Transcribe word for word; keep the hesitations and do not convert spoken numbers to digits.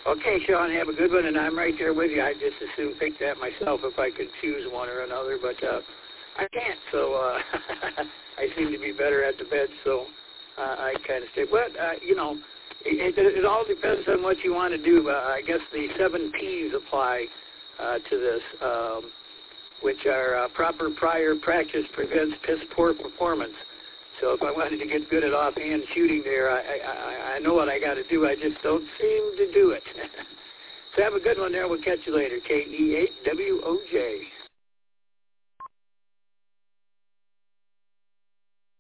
Okay, Sean, have a good one, and I'm right there with you. I just as soon pick that myself if I could choose one or another, but uh, I can't, so uh, I seem to be better at the bed, so uh, I kind of stay. But, uh, you know, it, it, it all depends on what you want to do. Uh, I guess the seven P's apply uh, to this, um, which are uh, proper prior practice prevents piss-poor performance. So if I wanted to get good at offhand shooting there, I, I, I know what I got to do. I just don't seem to do it. So have a good one there. We'll catch you later. K E eight W O J.